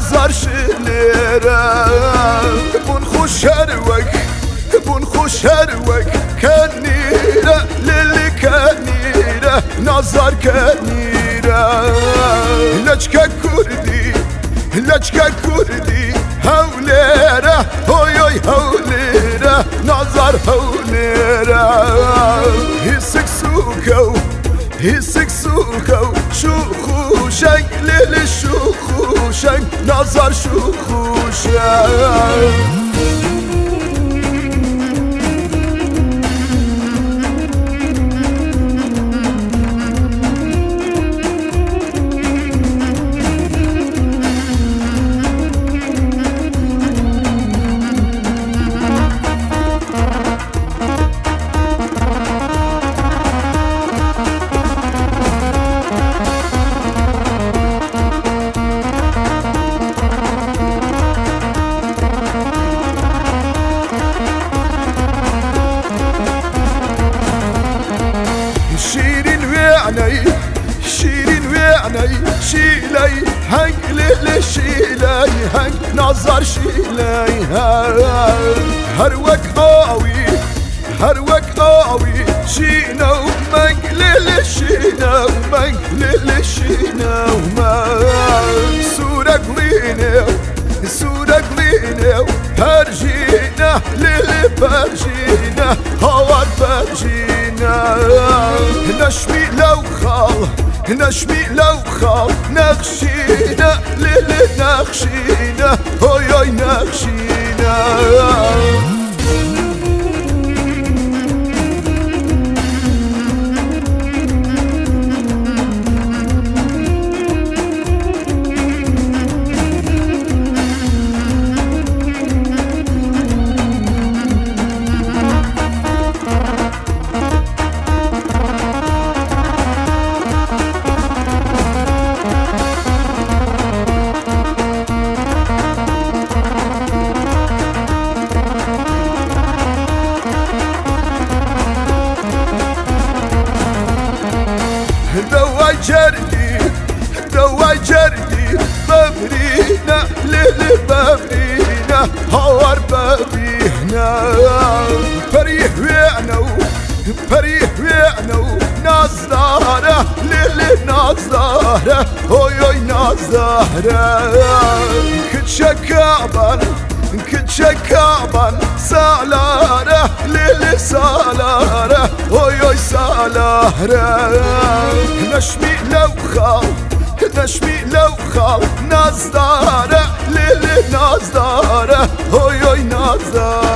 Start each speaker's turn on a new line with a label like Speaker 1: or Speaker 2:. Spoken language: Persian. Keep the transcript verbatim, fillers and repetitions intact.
Speaker 1: نظر شليرة بون خوشروك بون خوشروك كنيرة للي كنيرة نظر كنيرة لجكا كردي لجكا كردي هوليرة هوي هوي هوليرة نظر هوليرة هسك سوكو هسك سوكو شوخوشك للي شوخوشك نظر شوخوشك شيرين ويعني شيلي هنگ ليلي شيلي هنگ نظر شيلي هر وك قاوي هر وك قاوي شينو منگ ليلي شينو منگ ليلي شينو منگ سورك لينو سورك لينو برجينا ليلي برجينا هوار برجينا نشمي لو خال نشمي لو خال نخشينا ليلي نخشينا هوي هوي نخشينا دواي جردي دواي جردي بابرينا ليلي بابرينا هوار بابرينا فريح ويعنو فريح ويعنو نظارة ليلي نظارة هوي هوي نظارة كنت شكابان كنت شكابان سالارة ليلي سالارة هوي هوي سالارة نشمي لو خال نشمي لو خال نظارة ليلي نظارة هوي هوي نظارة